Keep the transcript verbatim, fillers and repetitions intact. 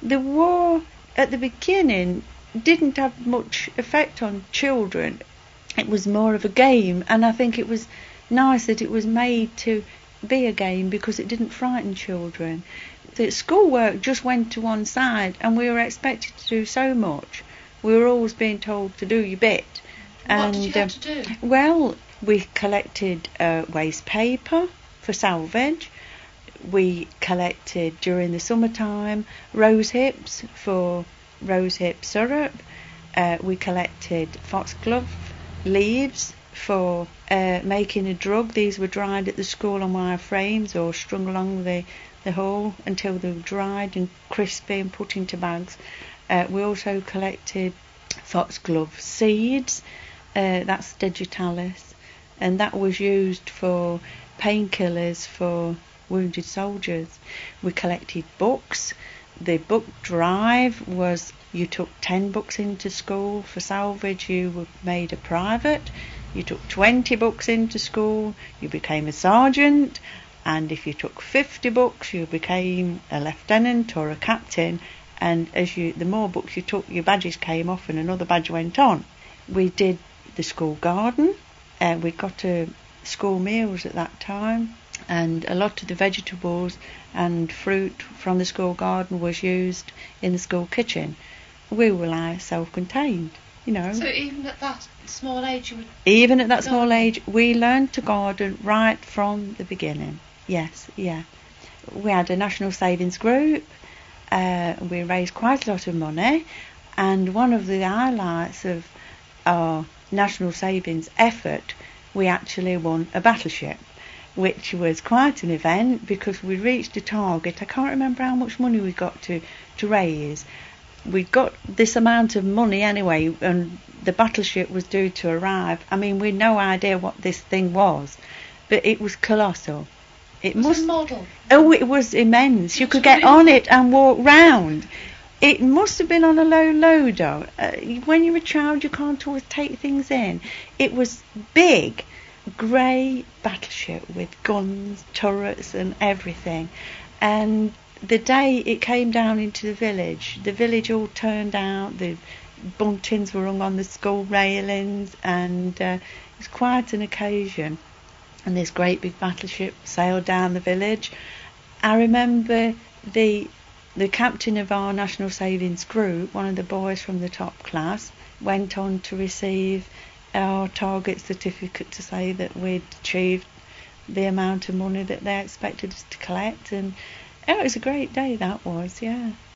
the war at the beginning didn't have much effect on children. It was more of a game, and I think it was nice that it was made to be a game because it didn't frighten children. The schoolwork just went to one side, and we were expected to do so much. We were always being told to do your bit. What and, did you have um, to do? Well, we collected uh, waste paper for salvage. We collected, during the summertime, rose hips for rosehip syrup. Uh, we collected foxglove leaves for uh, making a drug. These were dried at the school on wire frames or strung along the, the hall until they were dried and crispy and put into bags. Uh, we also collected foxglove seeds, uh, that's digitalis, and that was used for painkillers for wounded soldiers. We collected books. The book drive was, you took ten books into school for salvage, you were made a private. You took twenty books into school, you became a sergeant, and if you took fifty books, you became a lieutenant or a captain. And as you, the more books you took, your badges came off and another badge went on. We did the school garden, and we got to school meals at that time, and a lot of the vegetables and fruit from the school garden was used in the school kitchen. We were like self-contained, you know. So even at that small age you were... Even at that small age, we learned to garden right from the beginning. Yes, yeah. We had a national savings group. Uh, we raised quite a lot of money, and one of the highlights of our national savings effort, we actually won a battleship, which was quite an event because we reached a target. I can't remember how much money we got to, to raise. We got this amount of money anyway, and the battleship was due to arrive. I mean, we had no idea what this thing was, but it was colossal. It was must. a model. Oh, it was immense. You could get on it and walk round. It must have been on a low loader. Uh, when you're a child, you can't always take things in. It was big, grey battleship with guns, turrets, and everything. And the day it came down into the village, the village all turned out. The buntings were hung on the school railings, and uh, it was quite an occasion. And this great big battleship sailed down the village. I remember the the captain of our national savings group, one of the boys from the top class, went on to receive our target certificate to say that we'd achieved the amount of money that they expected us to collect. And oh, it was a great day, that was, yeah.